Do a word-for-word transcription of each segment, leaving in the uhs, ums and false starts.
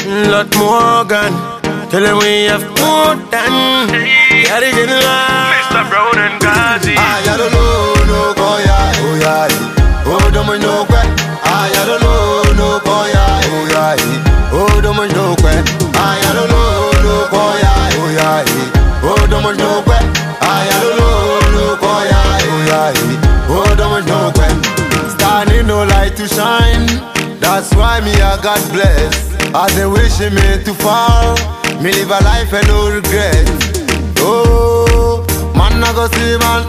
lot more gun. Tell them we have more than. Yeah, they didn't lie. Mister Brown and Gazi. I don't know, no goya, oh yeah, oh don't mind no que. I don't know, no goya, oh yeah, oh don't mind no que. I don't know, no goya, oh yeah, oh don't mind no que. I don't know, no goya, oh yeah, oh don't mind no que. Standing no light to shine, that's why me I God bless. As they wishing me to fall, me live a life and no regret. Oh, man I go see man,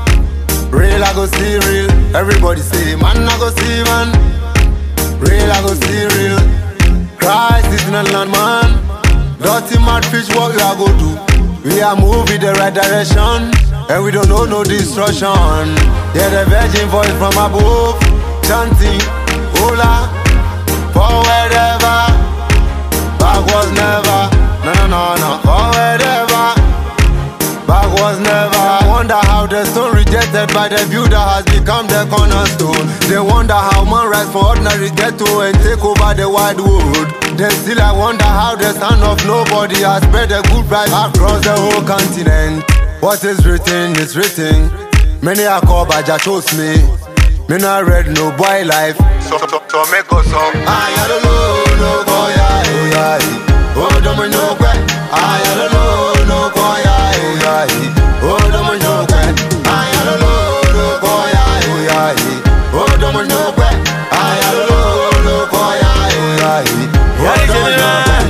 real I go see real. Everybody say man I go see man, real I go see real. Christ is in the land man, dirty mad fish what we are go do. We are moving the right direction, and we don't know no destruction. Yeah, the virgin voice from above, chanting, hola, forward ever, backwards never. No, no, no, no, forward ever, backwards never. I wonder how the stone rejected by the builder has become the cornerstone. They wonder how man rise from ordinary ghetto and take over the wide world. Then still I wonder how the son of nobody has spread the good vibes across the whole continent. What is written is written. Many are called by Jah chose me. Me not read no boy life. So, so, so make us up. I don't know, no boy, oh yeah. Oh, don't mind no que. I don't know, no boy, oh yeah. Oh, don't mind no que. I don't know, no boy, oh yeah. Oh, don't mind no que. I don't know, no boy, oh yeah. Yeah, they didn't lie.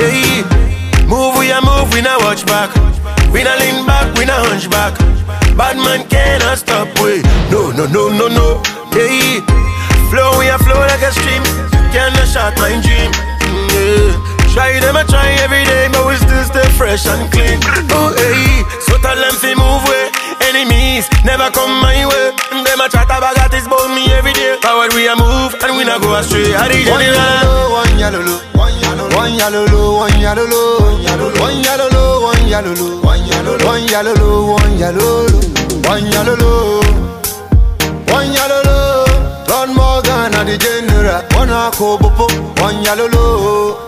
Yeah, move we a move, we not watch back. We not lean back, we not hunch back. Bad man cannot stop we. No, no, no, no, no. Yeah, flow we a flow like a stream. Cannot shot my dream. Yeah. Try them, I try every day, but we still stay fresh and clean. Oh, hey, so tell them fi move way. Enemies never come my way. Them a chat about that is about me every day. Forward we a move and we not go astray. How they One yalolo, one yalolo, one yalolo, one yalolo, one yalolo, one yalolo, one yalolo, one yalolo, one yalolo, one yalolo, one yalolo. Run Morgan and the general, one akobopo, one yalolo.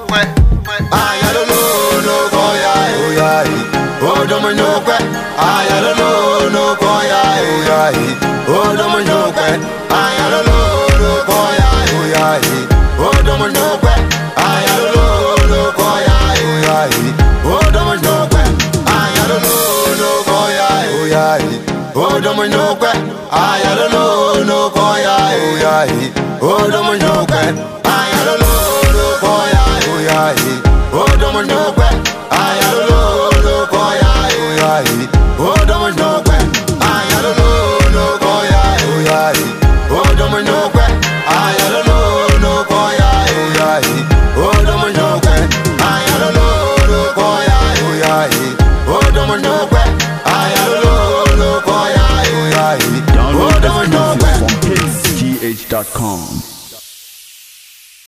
I don't know, no boy, oh yeah. Oh, don't mind no que. I don't know, no boy, oh yeah. Oh, don't mind no que. I don't know, no boy, oh yeah. Oh, don't mind no que. I don't know, no boy, oh yeah. Oh, don't mind no que. I don't know, no boy, oh yeah. Oh, don't mind no que. I don't know, no boy, oh yeah. Oh, don't mind no que. I don't know, no boy, oh yeah. Oh, don't mind no que. I don't know, no boy, oh yeah. Oh, don't mind no que. I don't know, no boy, oh yeah. Oh, don't mind no que. I don't know, no boy, oh yeah. Oh, don't mind no que. I don't know, no boy, oh yeah. Oh, don't mind no que. I don't know, no boy, oh yeah. Download exclusive from hits G H dot com.